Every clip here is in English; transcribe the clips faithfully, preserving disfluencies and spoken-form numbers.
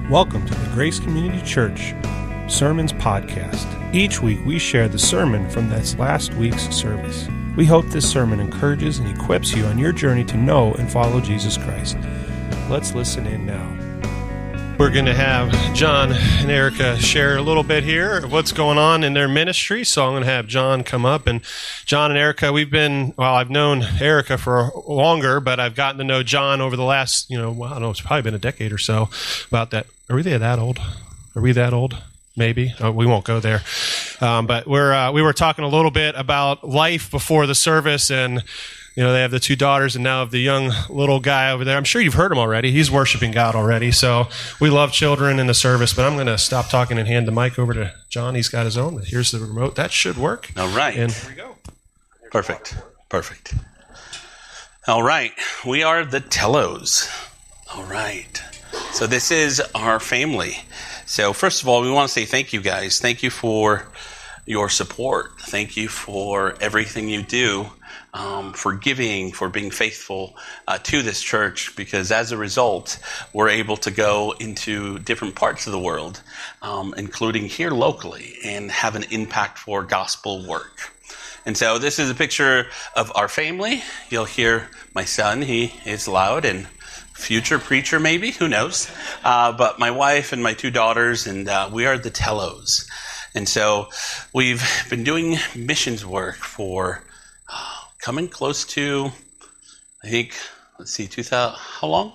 Welcome to the Grace Community Church Sermons Podcast. Each week we share the sermon from this last week's service. We hope this sermon encourages and equips you on your journey to know and follow Jesus Christ. Let's listen in now. We're going to have John and Erica share a little bit here of what's going on in their ministry. So I'm going to have John come up. And John and Erica, we've been, well, I've known Erica for longer, but I've gotten to know John over the last, you know, well, I don't know, it's probably been a decade or so about that. Are we that old? Are we that old? Maybe. Oh, we won't go there. Um, but we're, uh, we were talking a little bit about life before the service, and you know, they have the two daughters and now have the young little guy over there. I'm sure you've heard him already. He's worshiping God already. So we love children in the service, but I'm going to stop talking and hand the mic over to John. He's got his own. Here's the remote. That should work. All right. And here we go. Perfect. Perfect. All right. We are the Tellos. All right. So this is our family. So first of all, we want to say thank you guys. Thank you for your support. Thank you for everything you do. Um, for giving, for being faithful uh, to this church, because as a result, we're able to go into different parts of the world, um, including here locally, and have an impact for gospel work. And so this is a picture of our family. You'll hear my son. He is loud and future preacher maybe, who knows. Uh, but my wife and my two daughters, and uh, we are the Tellos. And so we've been doing missions work for coming close to, I think, let's see, two thousand, how long?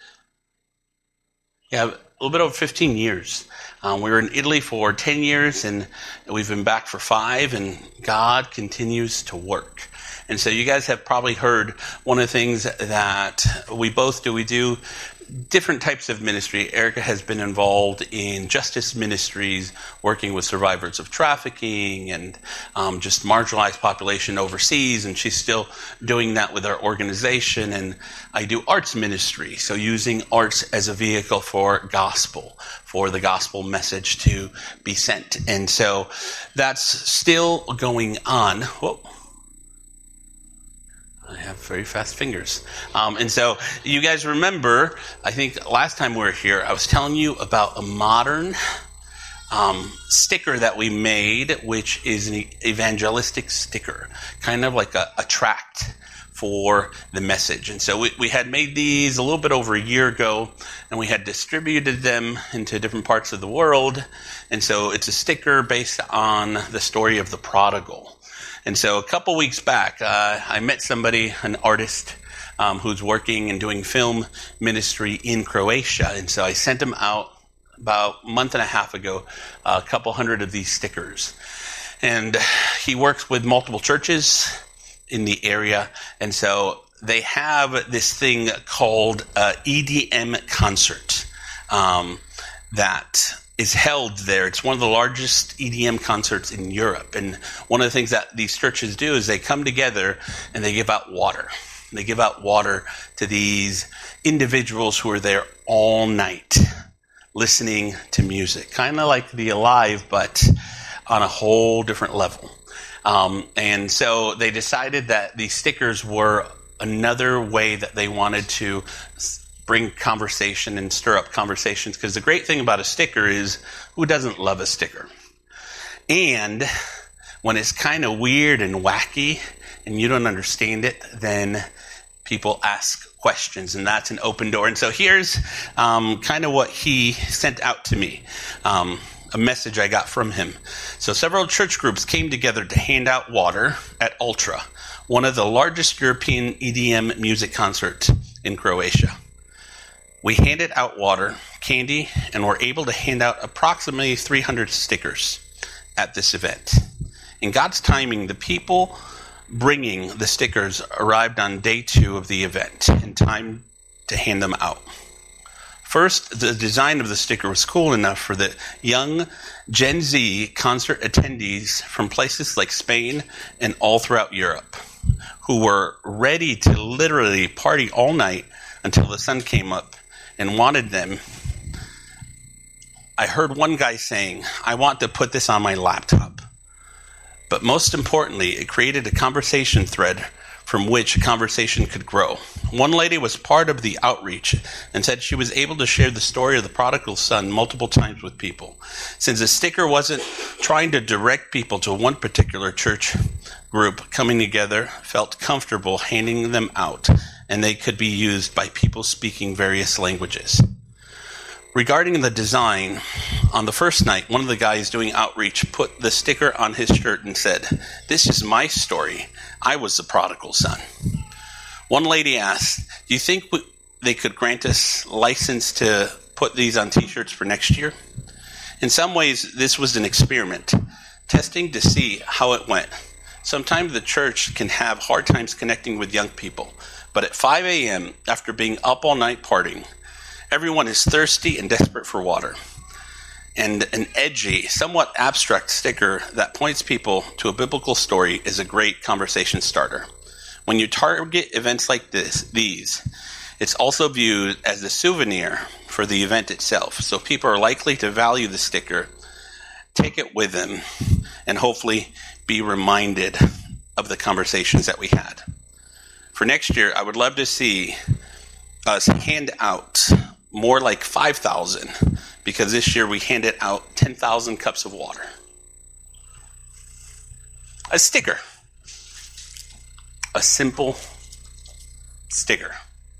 Yeah, a little bit over fifteen years. Um, we were in Italy for ten years, and we've been back for five, and God continues to work. And so you guys have probably heard one of the things that we both do. We do different types of ministry. Erica has been involved in justice ministries, working with survivors of trafficking and um, just marginalized population overseas, and she's still doing that with our organization. And I do arts ministry, so using arts as a vehicle for gospel, for the gospel message to be sent. And so that's still going on. Whoa. I have very fast fingers. Um, and so you guys remember, I think last time we were here, I was telling you about a modern um, sticker that we made, which is an evangelistic sticker, kind of like a, a tract for the message. And so we, we had made these a little bit over a year ago, and we had distributed them into different parts of the world. And so it's a sticker based on the story of the prodigal. And so a couple weeks back, uh, I met somebody, an artist, um, who's working and doing film ministry in Croatia. And so I sent him out about a month and a half ago, a couple hundred of these stickers. And he works with multiple churches in the area. And so they have this thing called uh, E D M concert um, that is held there. It's one of the largest E D M concerts in Europe. And one of the things that these churches do is they come together and they give out water. They give out water to these individuals who are there all night listening to music. Kind of like the Alive, but on a whole different level. Um, and so they decided that these stickers were another way that they wanted to bring conversation and stir up conversations, because the great thing about a sticker is, who doesn't love a sticker? And when it's kind of weird and wacky and you don't understand it, then people ask questions, and that's an open door. And so here's um, kind of what he sent out to me, um, a message I got from him. So several church groups came together to hand out water at Ultra, one of the largest European E D M music concerts in Croatia. We handed out water, candy, and were able to hand out approximately three hundred stickers at this event. In God's timing, the people bringing the stickers arrived on day two of the event in time to hand them out. First, the design of the sticker was cool enough for the young Gen Z concert attendees from places like Spain and all throughout Europe, who were ready to literally party all night until the sun came up, and wanted them. I heard one guy saying, "I want to put this on my laptop." But most importantly, it created a conversation thread from which a conversation could grow. One lady was part of the outreach and said she was able to share the story of the prodigal son multiple times with people. Since the sticker wasn't trying to direct people to one particular church group, coming together felt comfortable handing them out, and they could be used by people speaking various languages. Regarding the design, on the first night, one of the guys doing outreach put the sticker on his shirt and said, "This is my story. I was the prodigal son." One lady asked, "Do you think we, they could grant us license to put these on t-shirts for next year?" In some ways, this was an experiment, testing to see how it went. Sometimes the church can have hard times connecting with young people, but at five a.m., after being up all night partying, everyone is thirsty and desperate for water. And an edgy, somewhat abstract sticker that points people to a biblical story is a great conversation starter. When you target events like this, these, it's also viewed as a souvenir for the event itself. So people are likely to value the sticker, take it with them, and hopefully be reminded of the conversations that we had. For next year, I would love to see us hand out more like five thousand, because this year we handed out ten thousand cups of water. A sticker. A simple sticker.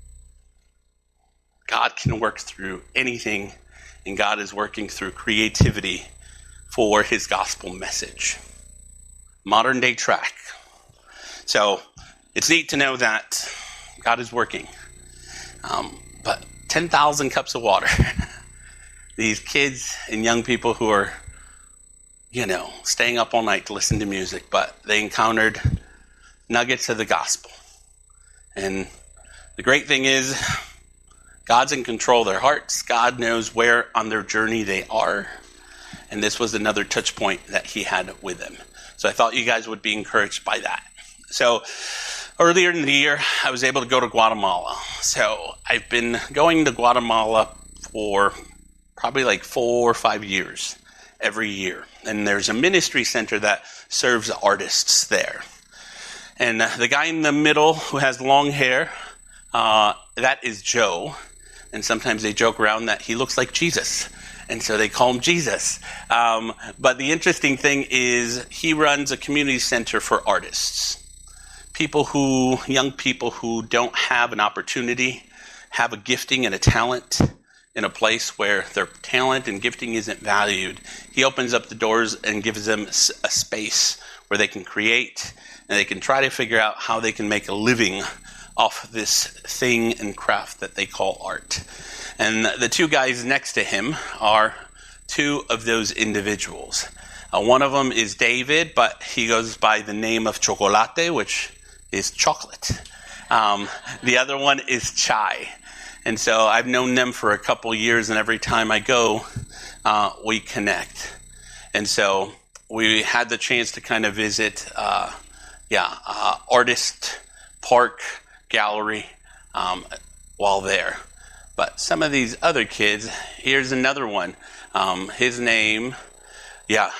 God can work through anything, and God is working through creativity for his gospel message. Modern day track. So it's neat to know that God is working. Um, but ten thousand cups of water. These kids and young people who are, you know, staying up all night to listen to music, but they encountered nuggets of the gospel. And the great thing is, God's in control of their hearts. God knows where on their journey they are. And this was another touch point that he had with them. So I thought you guys would be encouraged by that. So earlier in the year, I was able to go to Guatemala. So I've been going to Guatemala for probably like four or five years every year. And there's a ministry center that serves artists there. And the guy in the middle who has long hair, uh, that is Joe. And sometimes they joke around that he looks like Jesus. And so they call him Jesus. Um, but the interesting thing is he runs a community center for artists. People who, young people who don't have an opportunity, have a gifting and a talent in a place where their talent and gifting isn't valued. He opens up the doors and gives them a space where they can create and they can try to figure out how they can make a living off this thing and craft that they call art. And the two guys next to him are two of those individuals. Uh, one of them is David, but he goes by the name of Chocolate, which is chocolate. Um, the other one is Chai. And so I've known them for a couple years, and every time I go, uh, we connect. And so we had the chance to kind of visit, uh, yeah, uh, Artist Park Gallery um, while there. But some of these other kids, here's another one. Um, his name, yeah,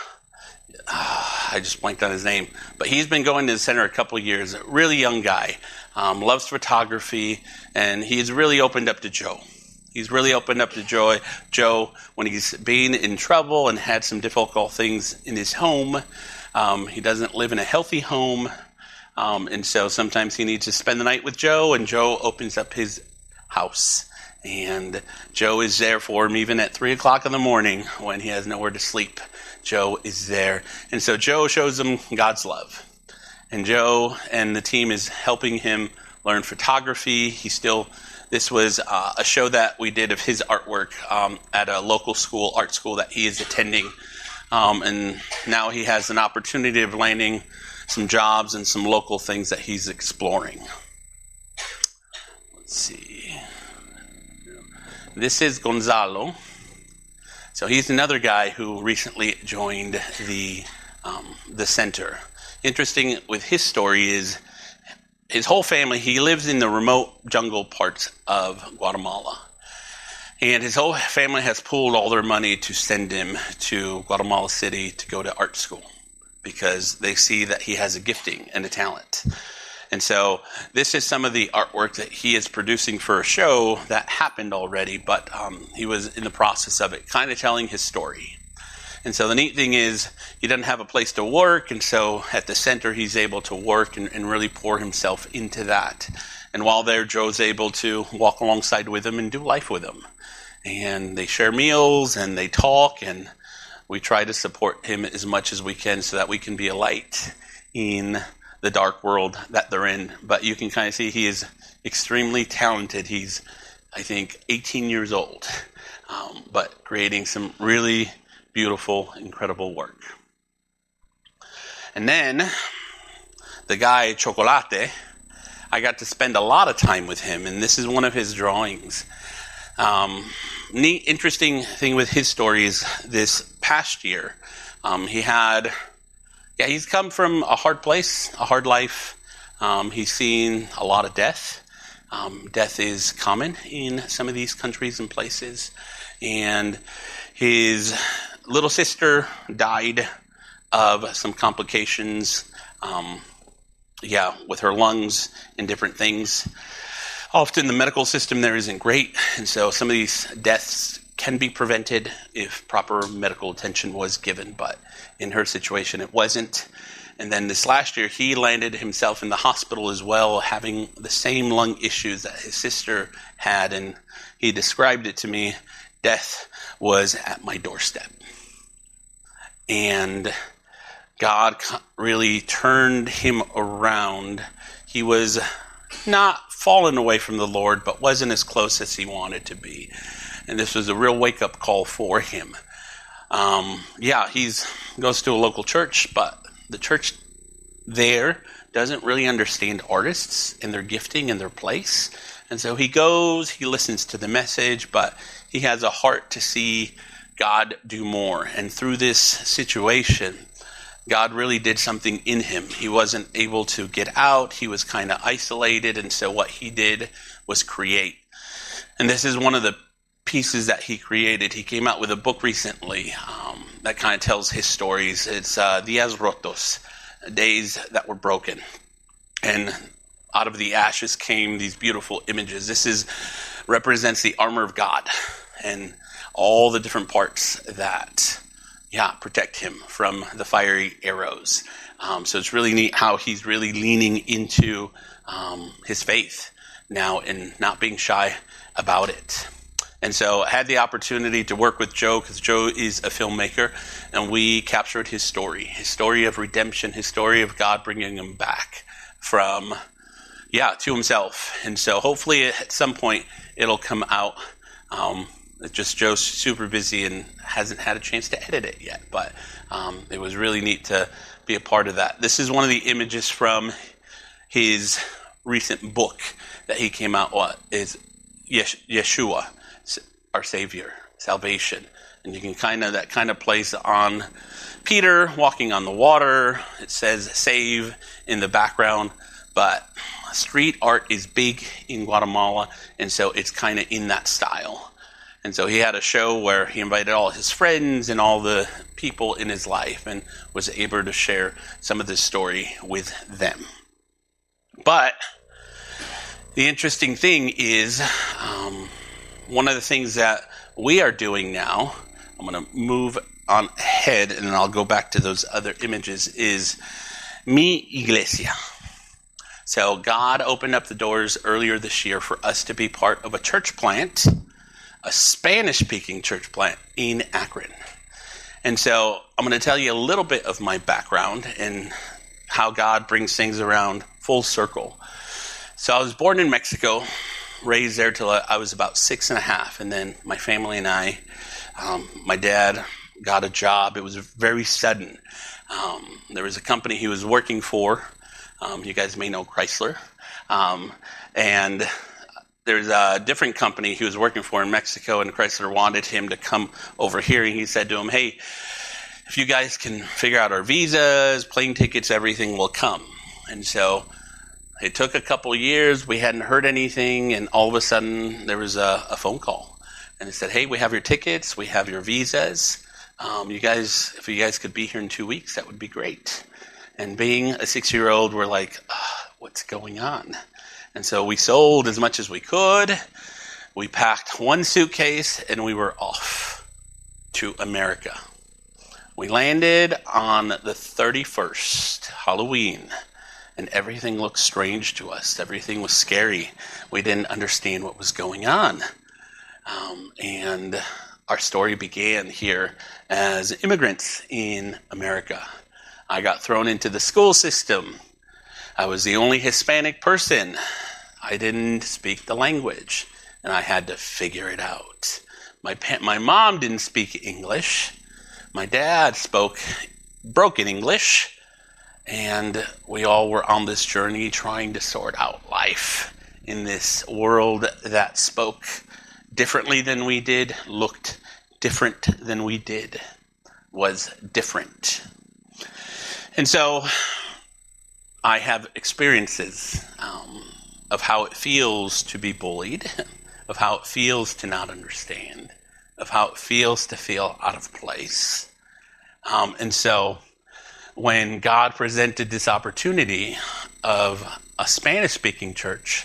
uh, I just blanked on his name. But he's been going to the center a couple years. A really young guy, um, loves photography, and he's really opened up to Joe. He's really opened up to Joe, Joe when he's been in trouble and had some difficult things in his home. Um, he doesn't live in a healthy home, um, and so sometimes he needs to spend the night with Joe, and Joe opens up his house. And Joe is there for him even at three o'clock in the morning when he has nowhere to sleep. Joe is there. And so Joe shows him God's love. And Joe and the team is helping him learn photography. He still, this was uh, a show that we did of his artwork um, at a local school, art school that he is attending. Um, and now he has an opportunity of landing some jobs and some local things that he's exploring. Let's see. This is Gonzalo. So he's another guy who recently joined the um, the center. Interesting with his story is his whole family, he lives in the remote jungle parts of Guatemala. And his whole family has pooled all their money to send him to Guatemala City to go to art school because they see that he has a gifting and a talent. And so this is some of the artwork that he is producing for a show that happened already, but um, he was in the process of it, kind of telling his story. And so the neat thing is he doesn't have a place to work, and so at the center he's able to work and, and really pour himself into that. And while there, Joe's able to walk alongside with him and do life with him. And they share meals and they talk, and we try to support him as much as we can so that we can be a light in the dark world that they're in. But you can kind of see he is extremely talented. He's, I think, eighteen years old, um, but creating some really beautiful, incredible work. And then the guy, Chocolate, I got to spend a lot of time with him, and this is one of his drawings. Um, neat, interesting thing with his story is this past year, um, he had, yeah, he's come from a hard place, a hard life. Um, he's seen a lot of death. Um, death is common in some of these countries and places. And his little sister died of some complications, um, yeah, with her lungs and different things. Often the medical system there isn't great, and so some of these deaths can be prevented if proper medical attention was given, but in her situation it wasn't. And then this last year he landed himself in the hospital as well, having the same lung issues that his sister had, and he described it to me, death was at my doorstep. And God really turned him around. He was not fallen away from the Lord, but wasn't as close as he wanted to be. And this was a real wake-up call for him. Um, yeah, he's goes to a local church, but the church there doesn't really understand artists and their gifting and their place. And so he goes, he listens to the message, but he has a heart to see God do more. And through this situation, God really did something in him. He wasn't able to get out. He was kind of isolated. And so what he did was create. And this is one of the pieces that he created. He came out with a book recently um, that kind of tells his stories. It's uh, Días Rotos, Days That Were Broken. And out of the ashes came these beautiful images. This is represents the armor of God and all the different parts that Yeah, protect him from the fiery arrows. Um, so it's really neat how he's really leaning into um, his faith now and not being shy about it. And so I had the opportunity to work with Joe because Joe is a filmmaker, and we captured his story, his story of redemption, his story of God bringing him back from, yeah, to himself. And so hopefully at some point it'll come out. Um, It's just Joe's super busy and hasn't had a chance to edit it yet. But um, it was really neat to be a part of that. This is one of the images from his recent book that he came out with, is Yeshua, our Savior, Salvation. And you can kind of, that kind of plays on Peter walking on the water. It says save in the background. But street art is big in Guatemala, and so it's kind of in that style. And so he had a show where he invited all his friends and all the people in his life and was able to share some of this story with them. But the interesting thing is, um, one of the things that we are doing now, I'm going to move on ahead and then I'll go back to those other images, is Mi Iglesia. So God opened up the doors earlier this year for us to be part of a church plant, a Spanish-speaking church plant in Akron. And so I'm going to tell you a little bit of my background and how God brings things around full circle. So I was born in Mexico, raised there till I was about six and a half. And then my family and I, um, my dad got a job. It was very sudden. Um, there was a company he was working for. Um, you guys may know Chrysler. Um, and There's a different company he was working for in Mexico, and Chrysler wanted him to come over here. And he said to him, hey, if you guys can figure out our visas, plane tickets, everything will come. And so it took a couple of years. We hadn't heard anything. And all of a sudden there was a, a phone call. And it said, hey, we have your tickets. We have your visas. Um, you guys, if you guys could be here in two weeks, that would be great. And being a six-year-old, we're like, oh, what's going on. And so we sold as much as we could. We packed one suitcase and we were off to America. We landed on the thirty-first, Halloween, and everything looked strange to us. Everything was scary. We didn't understand what was going on. Um, and our story began here as immigrants in America. I got thrown into the school system. I was the only Hispanic person. I didn't speak the language, and I had to figure it out. My pa- my mom didn't speak English. My dad spoke broken English, and we all were on this journey trying to sort out life in this world that spoke differently than we did, looked different than we did, was different. And so I have experiences um, of how it feels to be bullied, of how it feels to not understand, of how it feels to feel out of place. Um, and so when God presented this opportunity of a Spanish-speaking church,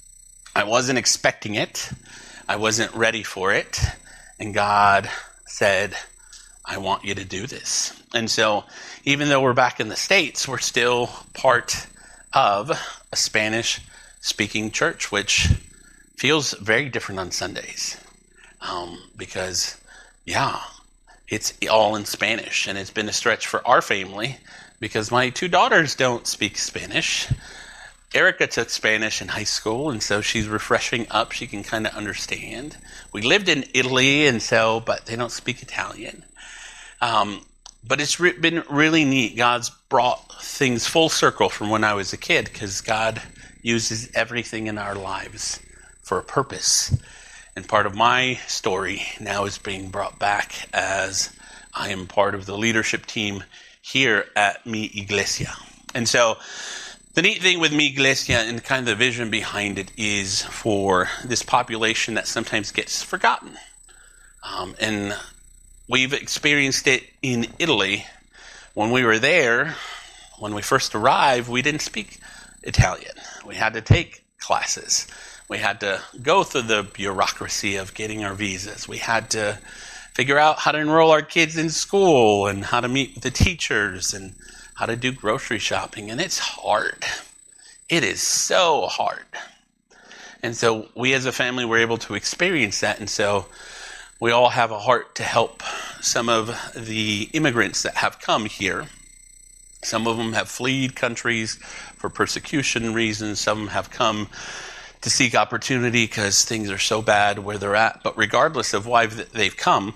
I wasn't expecting it. I wasn't ready for it. And God said, I want you to do this. And so even though we're back in the States, we're still part of a Spanish-speaking church, which feels very different on Sundays. Um, because, yeah, it's all in Spanish. And it's been a stretch for our family because my two daughters don't speak Spanish. Erica took Spanish in high school, and so she's refreshing up. She can kind of understand. We lived in Italy, and so, but they don't speak Italian. Um, but it's re- been really neat. God's brought things full circle from when I was a kid because God uses everything in our lives for a purpose. And part of my story now is being brought back as I am part of the leadership team here at Mi Iglesia. And so the neat thing with Mi Iglesia and kind of the vision behind it is for this population that sometimes gets forgotten. Um, and we've experienced it in Italy. When we were there, when we first arrived, we didn't speak Italian. We had to take classes. We had to go through the bureaucracy of getting our visas. We had to figure out how to enroll our kids in school and how to meet with the teachers and how to do grocery shopping. And it's hard. It is so hard. And so we as a family were able to experience that. And so we all have a heart to help some of the immigrants that have come here. Some of them have fled countries for persecution reasons. Some have come to seek opportunity because things are so bad where they're at. But regardless of why they've come,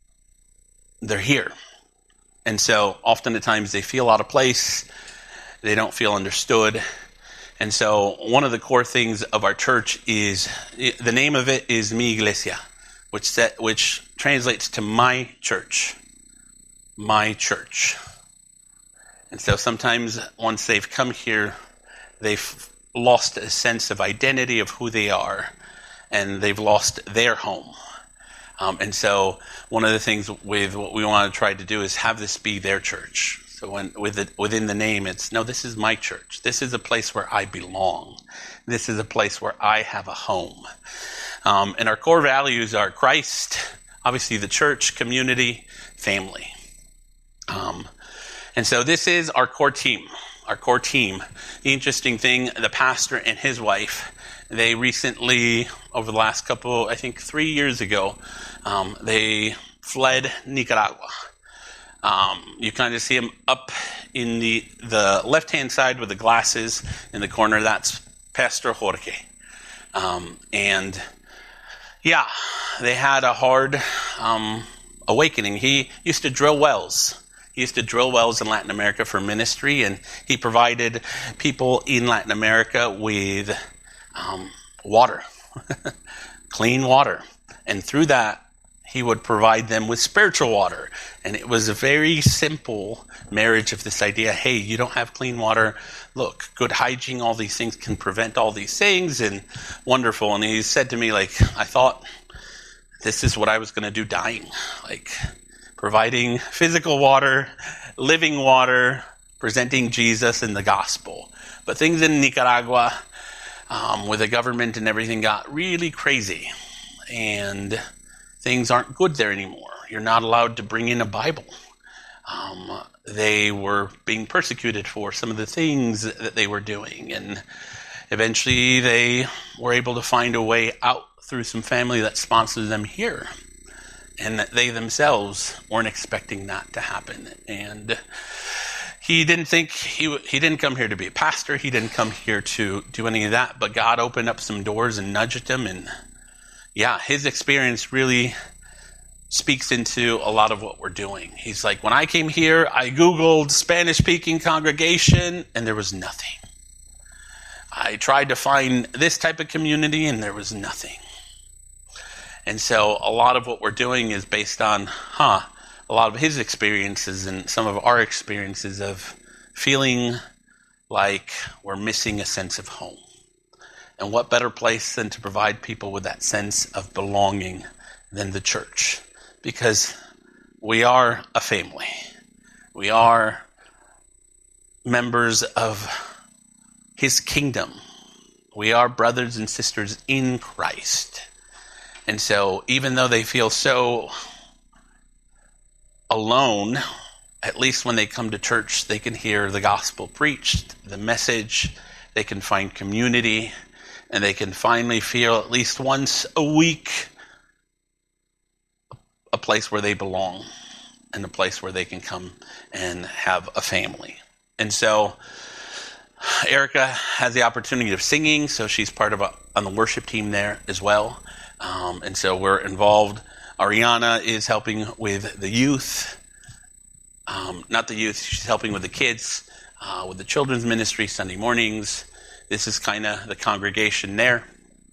they're here. And so often at times they feel out of place. They don't feel understood. And so one of the core things of our church is, the name of it is Mi Iglesia, which set, which translates to my church. My church. And so sometimes once they've come here, they've lost a sense of identity of who they are, and they've lost their home. Um, and so one of the things with what we want to try to do is have this be their church. So when with it, within the name, it's, no, this is my church. This is a place where I belong. This is a place where I have a home. Um, and our core values are Christ, obviously the church, community, family. Um, and so this is our core team. Our core team. The interesting thing, the pastor and his wife, they recently, over the last couple, I think three years ago, um, they fled Nicaragua. Um, you kind of see them up in the, the left-hand side with the glasses in the corner. That's Pastor Jorge. Um, and yeah, they had a hard um, awakening. He used to drill wells. He used to drill wells in Latin America for ministry, and he provided people in Latin America with um, water, clean water. And through that, he would provide them with spiritual water. And it was a very simple marriage of this idea, hey, you don't have clean water. Look, good hygiene, all these things can prevent all these things, and wonderful. And he said to me, like, I thought this is what I was going to do dying. Like, providing physical water, living water, presenting Jesus and the gospel. But things in Nicaragua, um, with the government and everything, got really crazy. And things aren't good there anymore. You're not allowed to bring in a Bible. Um, they were being persecuted for some of the things that they were doing. And eventually they were able to find a way out through some family that sponsored them here. And they themselves weren't expecting that to happen. And he didn't think, he he didn't come here to be a pastor. He didn't come here to do any of that. But God opened up some doors and nudged him. And yeah, his experience really speaks into a lot of what we're doing. He's like, when I came here, I Googled Spanish-speaking congregation, and there was nothing. I tried to find this type of community, and there was nothing. And so a lot of what we're doing is based on, huh, a lot of his experiences and some of our experiences of feeling like we're missing a sense of home. And what better place than to provide people with that sense of belonging than the church? Because we are a family. We are members of his kingdom. We are brothers and sisters in Christ. And so even though they feel so alone, at least when they come to church, they can hear the gospel preached, the message, they can find community, and they can finally feel at least once a week a place where they belong and a place where they can come and have a family. And so Erica has the opportunity of singing, so she's part of a, on the worship team there as well. Um, and so we're involved. Ariana is helping with the youth. Um, not the youth, she's helping with the kids, uh, with the children's ministry Sunday mornings. This is kind of the congregation there.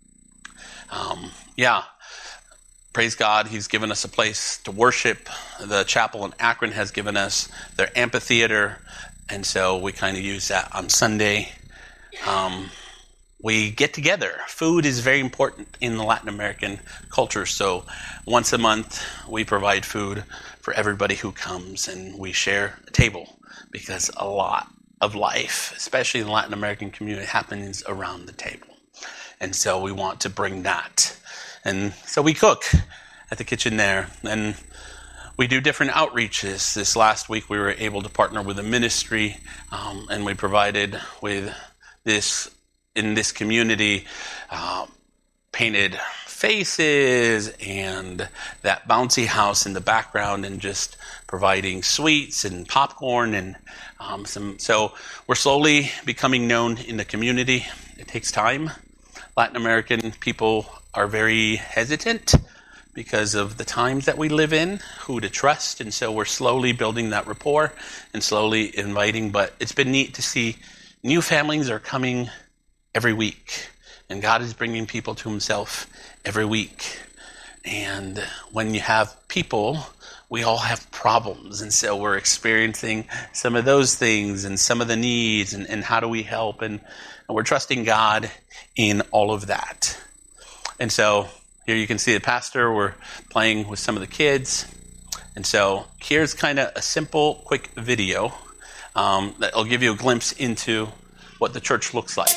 Um, yeah. Praise God, he's given us a place to worship. The chapel in Akron has given us their amphitheater, and so we kind of use that on Sunday. Um, we get together. Food is very important in the Latin American culture, so once a month we provide food for everybody who comes, and we share a table, because a lot of life, especially in the Latin American community, happens around the table. And so we want to bring that. And so we cook at the kitchen there, and we do different outreaches. This last week we were able to partner with a ministry, um, and we provided with this, in this community, uh, painted faces and that bouncy house in the background, and just providing sweets and popcorn and um, some. So we're slowly becoming known in the community. It takes time. Latin American people are very hesitant because of the times that we live in, who to trust, and so we're slowly building that rapport and slowly inviting. But it's been neat to see new families are coming every week, and God is bringing people to himself every week. And when you have people, we all have problems, and so we're experiencing some of those things and some of the needs, and, and how do we help, and, and we're trusting God in all of that. And so here you can see the pastor. We're playing with some of the kids. And so here's kind of a simple, quick video um, that will give you a glimpse into what the church looks like.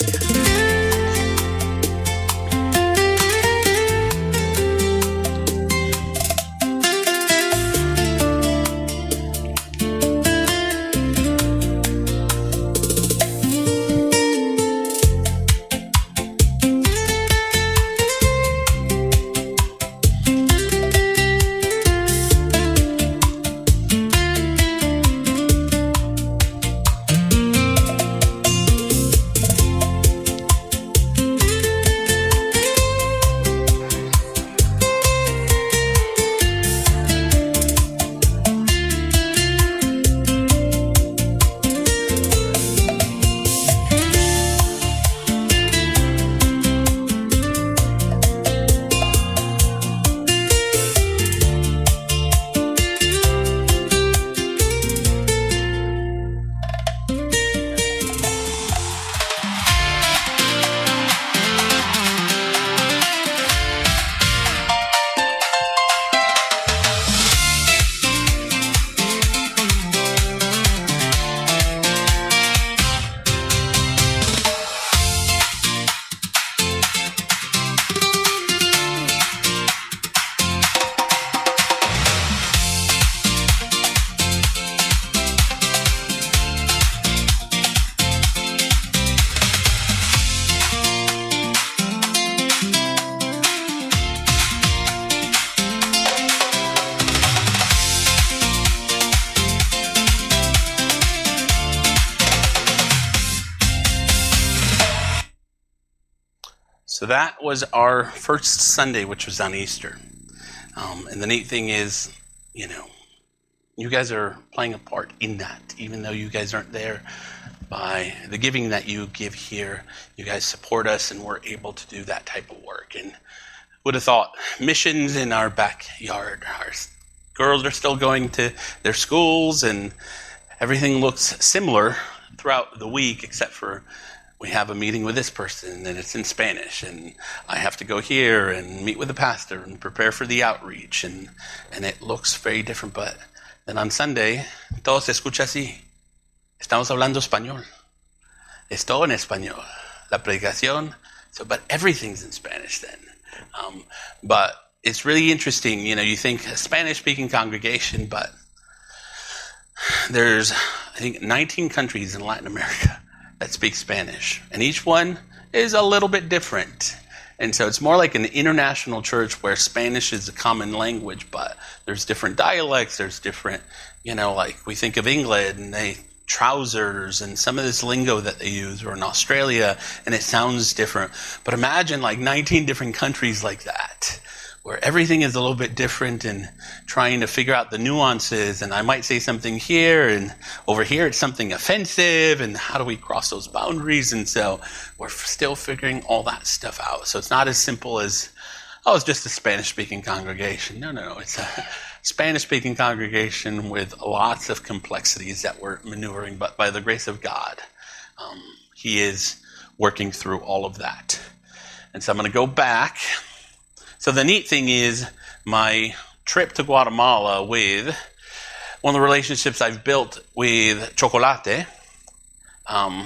that was our first Sunday, which was on Easter. Um, and the neat thing is, you know, you guys are playing a part in that, even though you guys aren't there. By the giving that you give here, you guys support us, and we're able to do that type of work. And would have thought missions in our backyard. Our girls are still going to their schools, and everything looks similar throughout the week, except for we have a meeting with this person, and it's in Spanish, and I have to go here and meet with the pastor and prepare for the outreach, and, and it looks very different. But then on Sunday, todo se escucha así. Estamos hablando español. Es todo en español. La predicación. So, but everything's in Spanish then. Um, but it's really interesting. You know, you think a Spanish-speaking congregation, but there's, I think, nineteen countries in Latin America that speak Spanish. And each one is a little bit different. And so it's more like an international church where Spanish is a common language, but there's different dialects. There's different, you know, like we think of England and they trousers and some of this lingo that they use, or in Australia, and it sounds different. But imagine like nineteen different countries like that, where everything is a little bit different, and trying to figure out the nuances. And I might say something here, and over here it's something offensive, and how do we cross those boundaries? And so we're still figuring all that stuff out. So it's not as simple as, oh, it's just a Spanish-speaking congregation. No, no, no. It's a Spanish-speaking congregation with lots of complexities that we're maneuvering, but by the grace of God, um, He is working through all of that. And so I'm going to go back. So the neat thing is my trip to Guatemala with one of the relationships I've built with Chocolate. Um,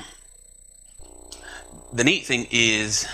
the neat thing is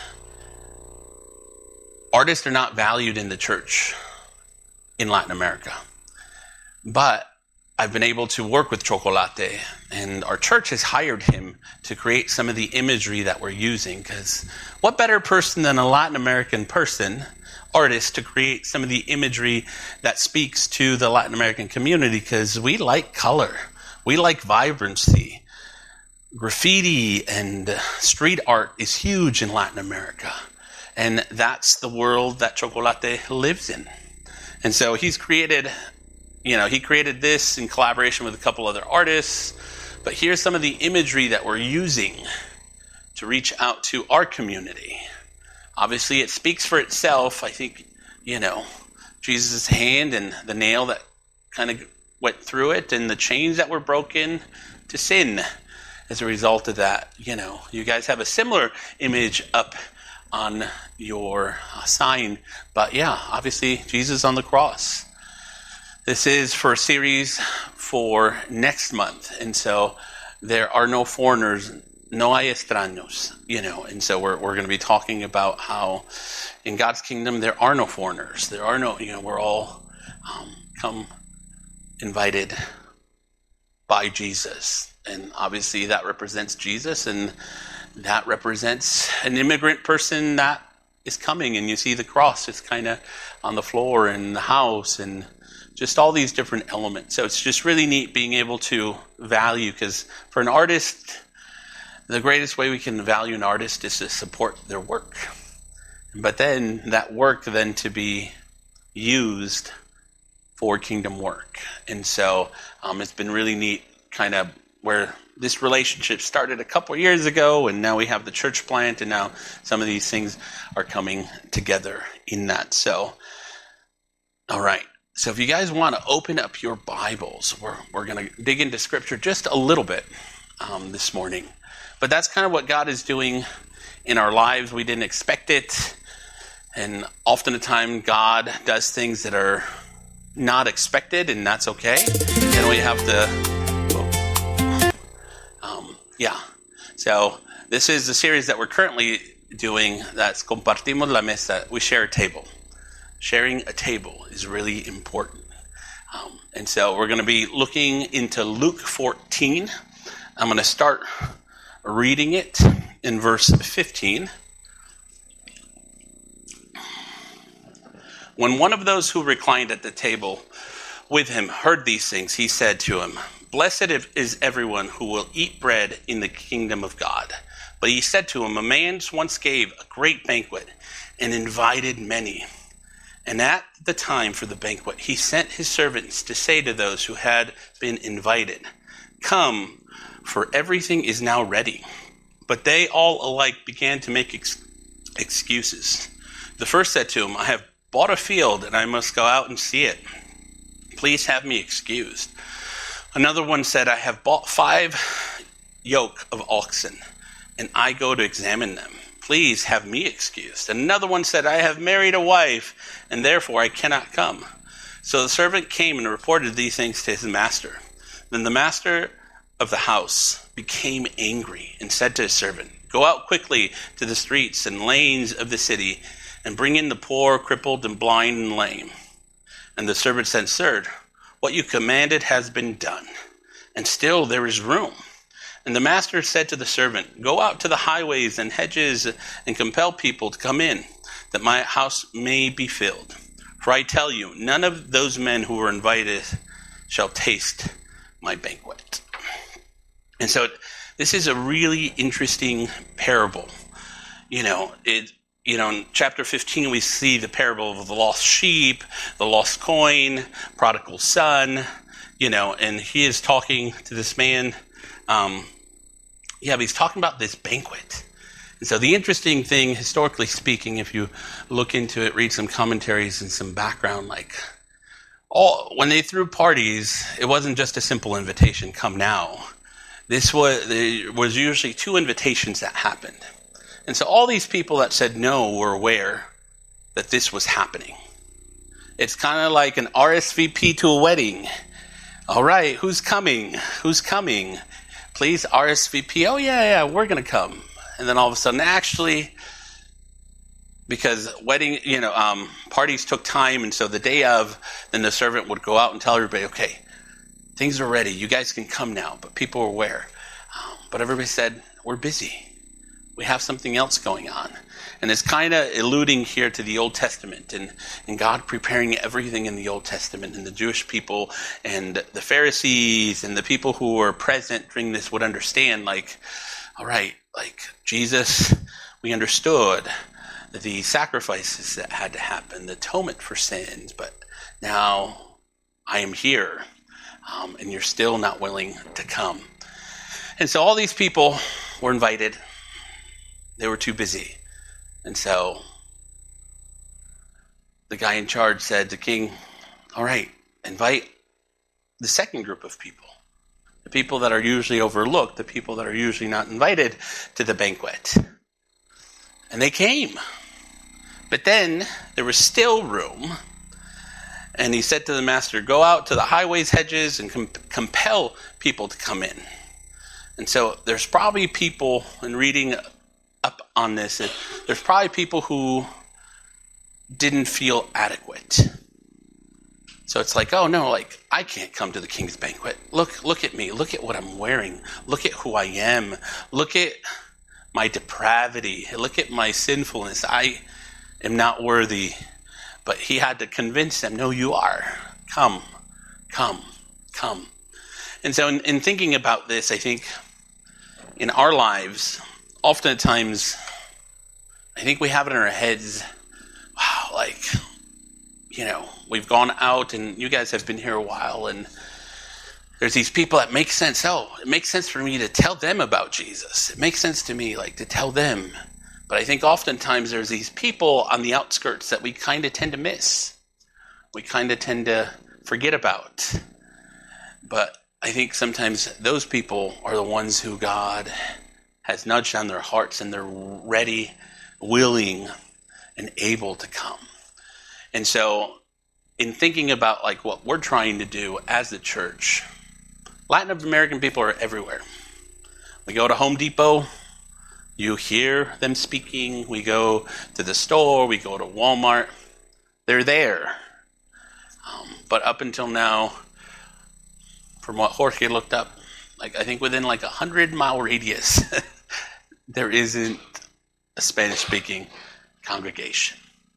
artists are not valued in the church in Latin America. But I've been able to work with Chocolate, and our church has hired him to create some of the imagery that we're using, because what better person than a Latin American person, artist, to create some of the imagery that speaks to the Latin American community, because we like color. We like vibrancy. Graffiti and street art is huge in Latin America. And that's the world that Chocolate lives in. And so he's created, you know, he created this in collaboration with a couple other artists. But here's some of the imagery that we're using to reach out to our community. Obviously, it speaks for itself. I think, you know, Jesus' hand and the nail that kind of went through it, and the chains that were broken to sin as a result of that. You know, you guys have a similar image up on your uh, sign. But yeah, obviously Jesus on the cross. This is for a series for next month. And so there are no foreigners, no hay extraños, you know. And so we're we're going to be talking about how in God's kingdom there are no foreigners. There are no, you know, we're all um, come invited by Jesus. And obviously that represents Jesus, and that represents an immigrant person that is coming. And you see the cross, it's kind of on the floor in the house, and just all these different elements. So it's just really neat being able to value, because for an artist, the greatest way we can value an artist is to support their work. But then that work then to be used for kingdom work. And so um, it's been really neat, kind of where this relationship started a couple of years ago, and now we have the church plant, and now some of these things are coming together in that. So, all right. So if you guys want to open up your Bibles, we're we're going to dig into Scripture just a little bit um, this morning. But that's kind of what God is doing in our lives. We didn't expect it. And often the time, God does things that are not expected, and that's okay. And we have to... Yeah, so this is the series that we're currently doing, that's Compartimos la Mesa. We share a table. Sharing a table is really important. Um, and so we're going to be looking into Luke fourteen. I'm going to start reading it in verse fifteen. When one of those who reclined at the table with him heard these things, he said to him, "Blessed is everyone who will eat bread in the kingdom of God." But he said to him, a man once gave a great banquet and invited many. And at the time for the banquet, he sent his servants to say to those who had been invited, come, for everything is now ready. But they all alike began to make ex- excuses. The first said to him, I have bought a field and I must go out and see it. Please have me excused. Another one said, I have bought five yoke of oxen and I go to examine them. Please have me excused. And another one said, I have married a wife and therefore I cannot come. So the servant came and reported these things to his master. Then the master of the house became angry and said to his servant, go out quickly to the streets and lanes of the city and bring in the poor, crippled, and blind, and lame. And the servant said, sir, what you commanded has been done, and still there is room. And the master said to the servant, go out to the highways and hedges and compel people to come in, that my house may be filled. For I tell you, none of those men who were invited shall taste my banquet. And so this is a really interesting parable. You know, it. You know, in chapter fifteen, we see the parable of the lost sheep, the lost coin, prodigal son, you know, and he is talking to this man. Um, yeah, but he's talking about this banquet. And so the interesting thing, historically speaking, if you look into it, read some commentaries and some background, like, all when they threw parties, it wasn't just a simple invitation, come now. This was, there was usually two invitations that happened. And so all these people that said no were aware that this was happening. It's kind of like an R S V P to a wedding. All right, who's coming? Who's coming? Please R S V P. Oh, yeah, yeah, we're going to come. And then all of a sudden, actually, because wedding, you know, um, parties took time. And so the day of, then the servant would go out and tell everybody, okay, things are ready. You guys can come now. But people were aware. Um, but everybody said, we're busy. We have something else going on. And it's kind of alluding here to the Old Testament and, and God preparing everything in the Old Testament, and the Jewish people and the Pharisees and the people who were present during this would understand, like, all right, like Jesus, we understood the sacrifices that had to happen, the atonement for sins, but now I am here, um, and you're still not willing to come. And so all these people were invited. They were too busy. And so the guy in charge said to King, all right, invite the second group of people, the people that are usually overlooked, the people that are usually not invited to the banquet. And they came. But then there was still room. And he said to the master, go out to the highways, hedges, and com- compel people to come in. And so there's probably people, in reading up on this, there's probably people who didn't feel adequate. So it's like, oh no, like, I can't come to the king's banquet. Look, look at me. Look at what I'm wearing. Look at who I am. Look at my depravity. Look at my sinfulness. I am not worthy. But he had to convince them, no, you are. Come, come, come. And so in, in thinking about this, I think in our lives, oftentimes, I think we have it in our heads, wow, like, you know, we've gone out and you guys have been here a while and there's these people that make sense. Oh, it makes sense for me to tell them about Jesus. It makes sense to me, like, to tell them. But I think oftentimes there's these people on the outskirts that we kind of tend to miss. We kind of tend to forget about. But I think sometimes those people are the ones who God has nudged on their hearts and they're ready, willing, and able to come. And so in thinking about like what we're trying to do as the church, Latin American people are everywhere. We go to Home Depot, you hear them speaking. We go to the store, we go to Walmart, they're there. Um, but up until now, from what Jorge looked up, like I think within like a hundred mile radius, there isn't a Spanish-speaking congregation.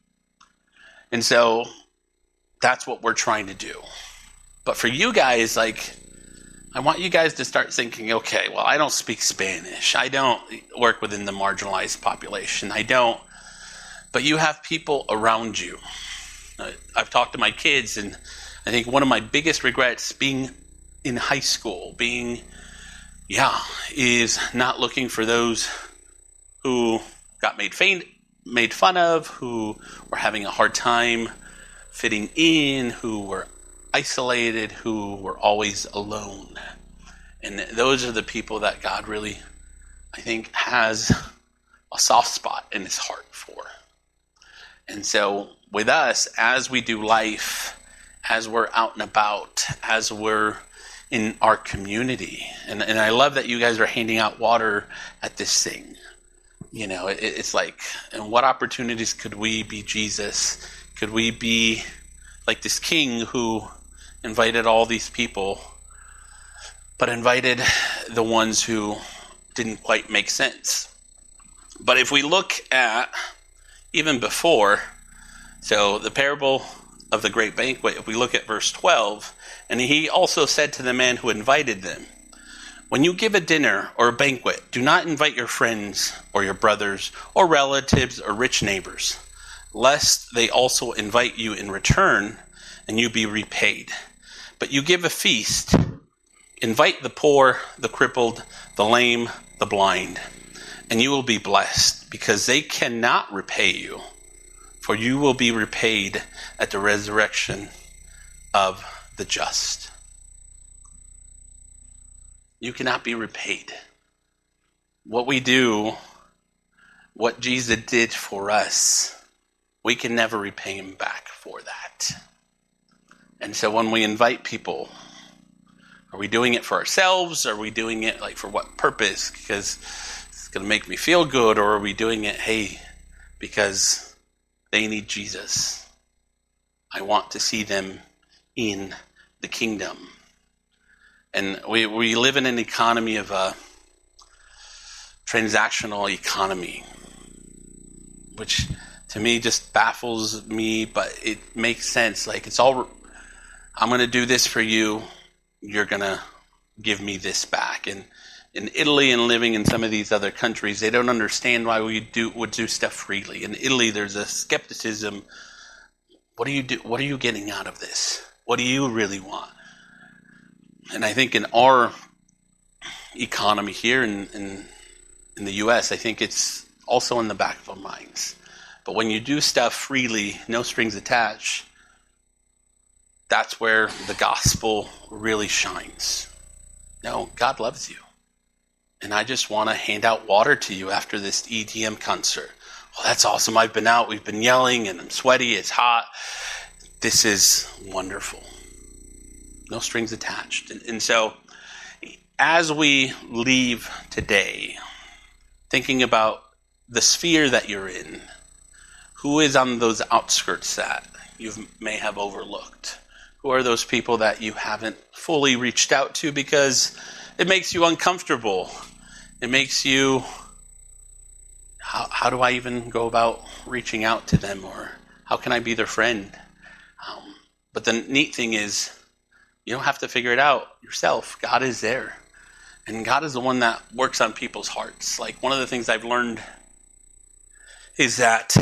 And so that's what we're trying to do. But for you guys, like, I want you guys to start thinking, okay, well, I don't speak Spanish. I don't work within the marginalized population. I don't. But you have people around you. I've talked to my kids, and I think one of my biggest regrets being in high school, being, yeah, is not looking for those who got made fun, made fun of, who were having a hard time fitting in, who were isolated, who were always alone. And those are the people that God really, I think, has a soft spot in his heart for. And so with us, as we do life, as we're out and about, as we're in our community, and, and I love that you guys are handing out water at this thing. You know, it, it's like, and what opportunities could we be Jesus? Could we be like this king who invited all these people, but invited the ones who didn't quite make sense? But if we look at even before, so the parable of the great banquet, if we look at verse twelve, and he also said to the man who invited them, when you give a dinner or a banquet, do not invite your friends or your brothers or relatives or rich neighbors, lest they also invite you in return and you be repaid. But you give a feast, invite the poor, the crippled, the lame, the blind, and you will be blessed, because they cannot repay you, for you will be repaid at the resurrection of the just. You cannot be repaid. What we do, what Jesus did for us, we can never repay him back for that. And so when we invite people, are we doing it for ourselves? Are we doing it like for what purpose? Because it's going to make me feel good? Or are we doing it, hey, because they need Jesus? I want to see them in the kingdom. And we, we live in an economy of a transactional economy, which to me just baffles me, but it makes sense. Like, it's all, I'm going to do this for you, you're going to give me this back. And in Italy and living in some of these other countries, they don't understand why we do would do stuff freely. In Italy, there's a skepticism. What do you do? What are you getting out of this? What do you really want? And I think in our economy here in, in, in the U S, I think it's also in the back of our minds. But when you do stuff freely, no strings attached, that's where the gospel really shines. No, God loves you. And I just want to hand out water to you after this E D M concert. Well, that's awesome. I've been out. We've been yelling and I'm sweaty. It's hot. This is wonderful. No strings attached. And, and so as we leave today, thinking about the sphere that you're in, who is on those outskirts that you may have overlooked? Who are those people that you haven't fully reached out to because it makes you uncomfortable? It makes you, how, how do I even go about reaching out to them? Or how can I be their friend? Um, but the neat thing is, you don't have to figure it out yourself. God is there. And God is the one that works on people's hearts. Like, one of the things I've learned is that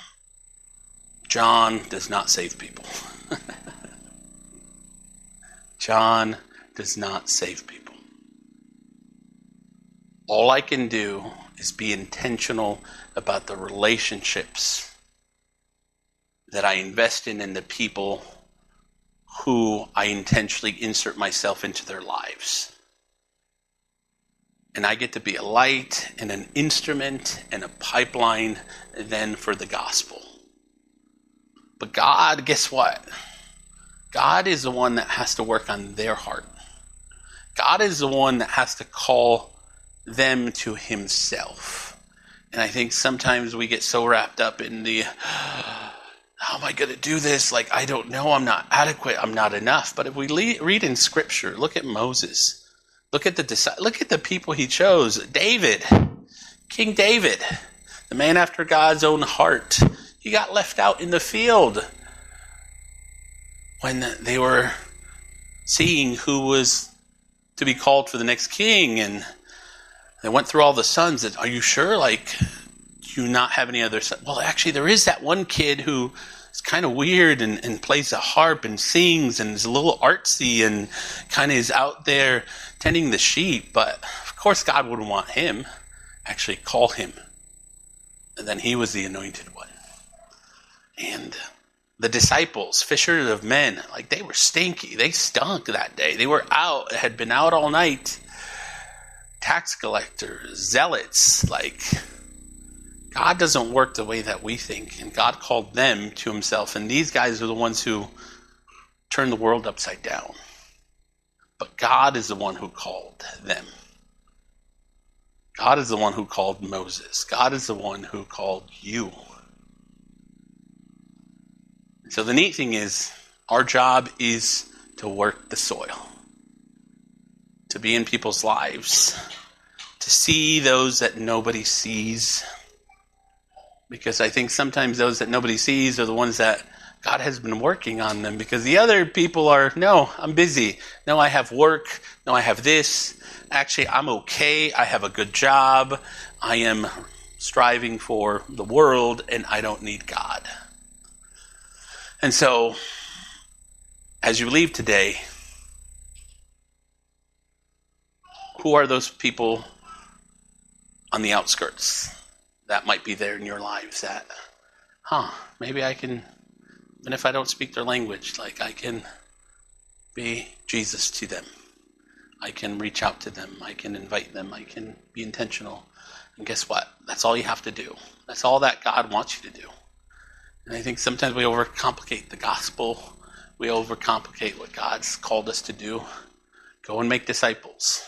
John does not save people. John does not save people. All I can do is be intentional about the relationships that I invest in and the people who I intentionally insert myself into their lives. And I get to be a light and an instrument and a pipeline then for the gospel. But God, guess what? God is the one that has to work on their heart. God is the one that has to call them to himself. And I think sometimes we get so wrapped up in the, how am I going to do this? Like, I don't know. I'm not adequate. I'm not enough. But if we le- read in Scripture, look at Moses. Look at the look at the people he chose. David, King David, the man after God's own heart. He got left out in the field when they were seeing who was to be called for the next king, and they went through all the sons. And, are you sure? Like, do you not have any other sons? Well, actually, there is that one kid who is kind of weird and, and plays a harp and sings and is a little artsy and kind of is out there tending the sheep. But, of course, God wouldn't want him. Actually, call him. And then he was the anointed one. And the disciples, fishers of men, like they were stinky. They stunk that day. They were out, had been out all night. Tax collectors, zealots, like God doesn't work the way that we think. And God called them to himself. And these guys are the ones who turned the world upside down. But God is the one who called them. God is the one who called Moses. God is the one who called you. So the neat thing is, our job is to work the soil, to be in people's lives, to see those that nobody sees. Because I think sometimes those that nobody sees are the ones that God has been working on them. Because the other people are, no, I'm busy. No, I have work. No, I have this. Actually, I'm okay. I have a good job. I am striving for the world, and I don't need God. And so, as you leave today, who are those people on the outskirts that might be there in your lives that, huh, maybe I can, even if I don't speak their language, like I can be Jesus to them. I can reach out to them. I can invite them. I can be intentional. And guess what? That's all you have to do. That's all that God wants you to do. And I think sometimes we overcomplicate the gospel. We overcomplicate what God's called us to do. Go and make disciples.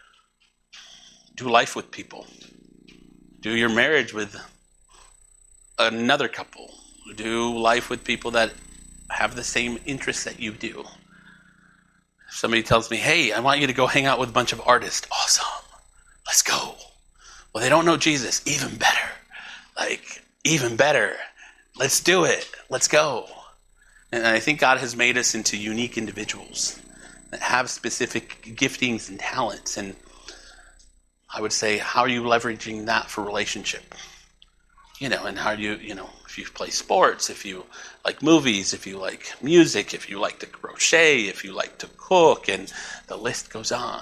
Do life with people. Do your marriage with another couple. Do life with people that have the same interests that you do. If somebody tells me, hey, I want you to go hang out with a bunch of artists. Awesome. Let's go. Well, they don't know Jesus. Even better. Like, even better. Let's do it. Let's go. And I think God has made us into unique individuals that have specific giftings and talents. And I would say, how are you leveraging that for relationship? You know, and how do you, you know, if you play sports, if you like movies, if you like music, if you like to crochet, if you like to cook, and the list goes on.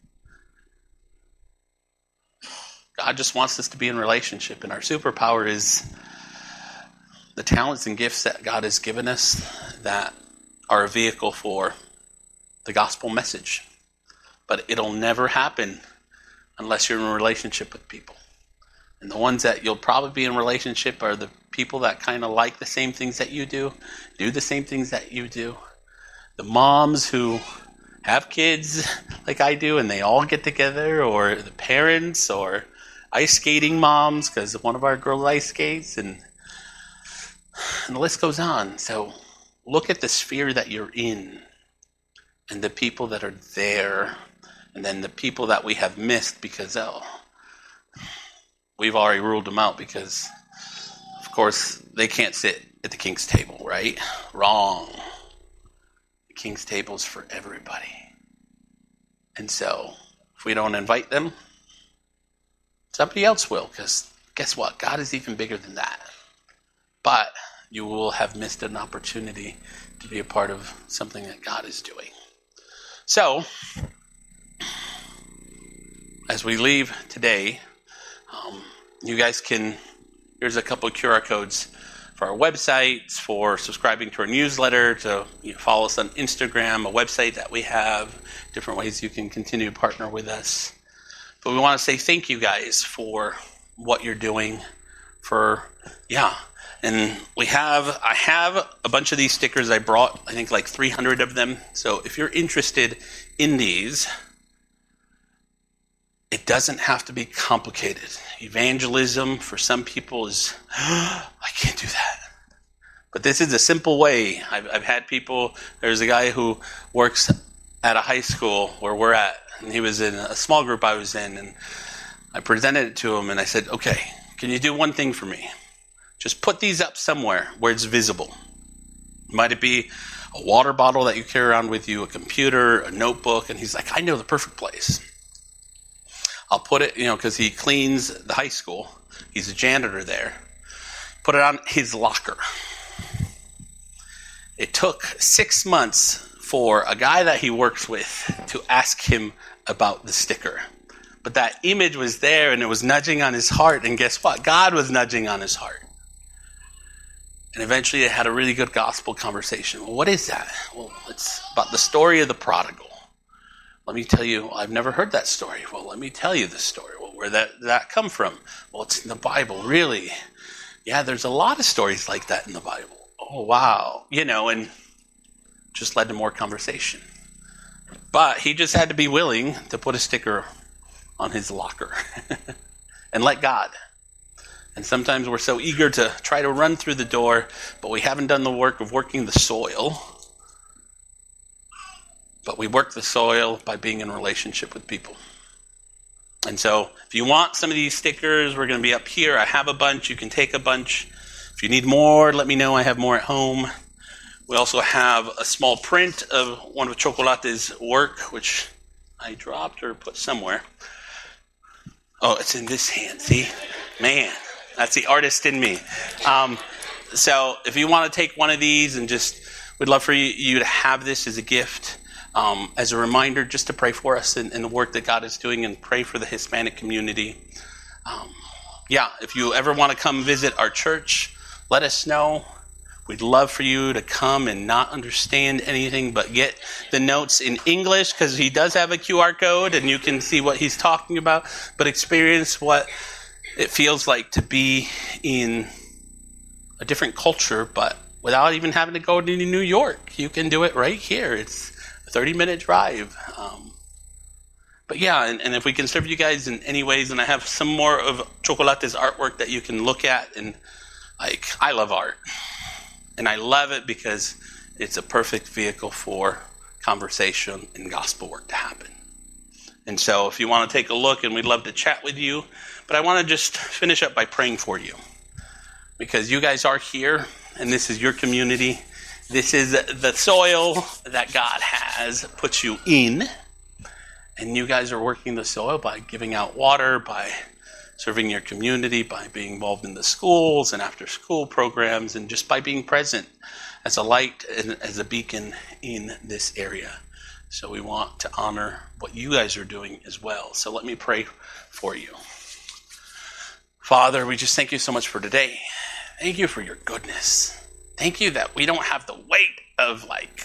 God just wants us to be in relationship, and our superpower is the talents and gifts that God has given us that are a vehicle for the gospel message. But it'll never happen unless you're in a relationship with people. And the ones that you'll probably be in relationship are the people that kind of like the same things that you do, do the same things that you do. The moms who have kids like I do and they all get together, or the parents, or ice skating moms because one of our girls ice skates, and And the list goes on. So look at the sphere that you're in and the people that are there, and then the people that we have missed because, oh, we've already ruled them out because, of course, they can't sit at the king's table, right? Wrong. The king's table is for everybody. And so if we don't invite them, somebody else will, because guess what? God is even bigger than that. But you will have missed an opportunity to be a part of something that God is doing. So, as we leave today, um, you guys can, here's a couple of Q R codes for our websites, for subscribing to our newsletter, to you know, follow us on Instagram, a website that we have, different ways you can continue to partner with us. But we want to say thank you guys for what you're doing, for, yeah, and we have, I have a bunch of these stickers I brought, I think like three hundred of them. So if you're interested in these, it doesn't have to be complicated. Evangelism for some people is, oh, I can't do that. But this is a simple way. I've, I've had people, there's a guy who works at a high school where we're at, and he was in a small group I was in, and I presented it to him, and I said, okay, can you do one thing for me? Just put these up somewhere where it's visible. Might it be a water bottle that you carry around with you, a computer, a notebook? And he's like, I know the perfect place. I'll put it, you know, because he cleans the high school. He's a janitor there. Put it on his locker. It took six months for a guy that he works with to ask him about the sticker. But that image was there, and it was nudging on his heart. And guess what? God was nudging on his heart. And eventually they had a really good gospel conversation. Well, what is that? Well, it's about the story of the prodigal. Let me tell you, I've never heard that story. Well, let me tell you the story. Well, where did that, that come from? Well, it's in the Bible, really. Yeah, there's a lot of stories like that in the Bible. Oh, wow. You know, and just led to more conversation. But he just had to be willing to put a sticker on his locker and let God. And sometimes we're so eager to try to run through the door, but we haven't done the work of working the soil. But we work the soil by being in relationship with people. And so if you want some of these stickers, we're going to be up here. I have a bunch. You can take a bunch. If you need more, let me know. I have more at home. We also have a small print of one of Chocolate's work, which I dropped or put somewhere. Oh, it's in this hand. See? Man, that's the artist in me. Um, so if you want to take one of these and just, we'd love for you, you to have this as a gift. Um, as a reminder, just to pray for us in, in the work that God is doing, and pray for the Hispanic community. Um, yeah, if you ever want to come visit our church, let us know. We'd love for you to come and not understand anything, but get the notes in English, because he does have a Q R code and you can see what he's talking about, but experience what it feels like to be in a different culture, but without even having to go to New York. You can do it right here. It's thirty-minute drive. Um, but yeah, and, and if we can serve you guys in any ways, and I have some more of Chocolate's artwork that you can look at. And like, I love art. And I love it because it's a perfect vehicle for conversation and gospel work to happen. And so if you want to take a look, and we'd love to chat with you. But I want to just finish up by praying for you. Because you guys are here, and this is your community. This is the soil that God has put you in. And you guys are working the soil by giving out water, by serving your community, by being involved in the schools and after school programs, and just by being present as a light and as a beacon in this area. So we want to honor what you guys are doing as well. So let me pray for you. Father, we just thank you so much for today. Thank you for your goodness. Thank you that we don't have the weight of like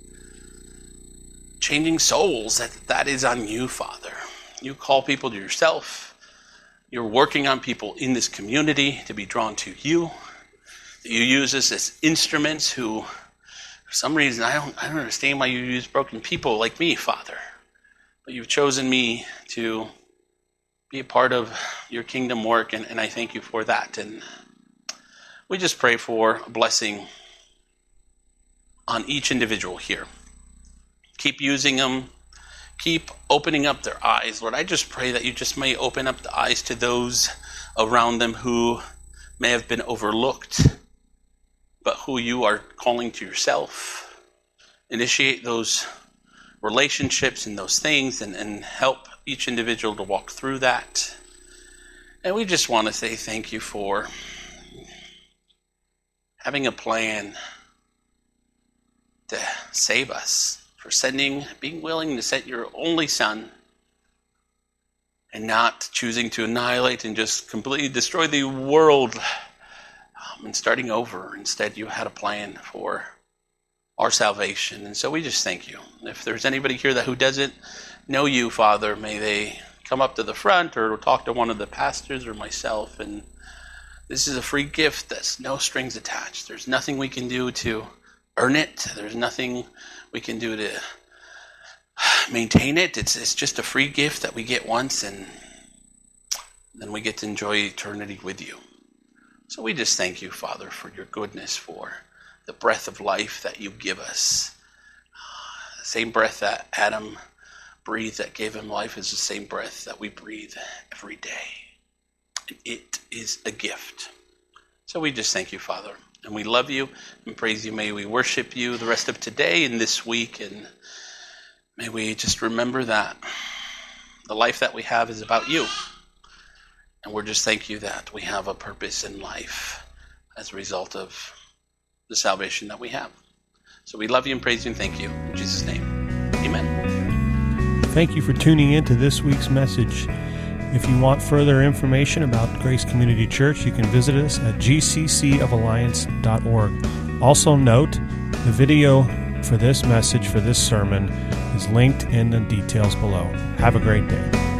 changing souls. That that is on you, Father. You call people to yourself. You're working on people in this community to be drawn to you. You use us as instruments who, for some reason, I don't I don't understand why you use broken people like me, Father. But you've chosen me to be a part of your kingdom work, and, and I thank you for that. And we just pray for a blessing on each individual here. Keep using them. Keep opening up their eyes. Lord, I just pray that you just may open up the eyes to those around them who may have been overlooked, but who you are calling to yourself. Initiate those relationships and those things, and, and help each individual to walk through that. And we just want to say thank you for having a plan to save us, for sending, being willing to send your only son, and not choosing to annihilate and just completely destroy the world um, and starting over. Instead, you had a plan for our salvation. And so we just thank you. If there's anybody here that who doesn't know you, Father, may they come up to the front or talk to one of the pastors or myself. And this is a free gift that's no strings attached. There's nothing we can do to earn it. There's nothing we can do to maintain it. It's it's just a free gift that we get once, and then we get to enjoy eternity with you. So we just thank you, Father, for your goodness, for the breath of life that you give us. Uh, the same breath that Adam breathed that gave him life is the same breath that we breathe every day. And it is a gift. So we just thank you, Father. And we love you and praise you. May we worship you the rest of today and this week. And may we just remember that the life that we have is about you. And we're just thank you that we have a purpose in life as a result of the salvation that we have. So we love you and praise you and thank you. In Jesus' name, amen. Thank you for tuning in to this week's message. If you want further information about Grace Community Church, you can visit us at g c c of alliance dot org. Also note, the video for this message, for this sermon, is linked in the details below. Have a great day.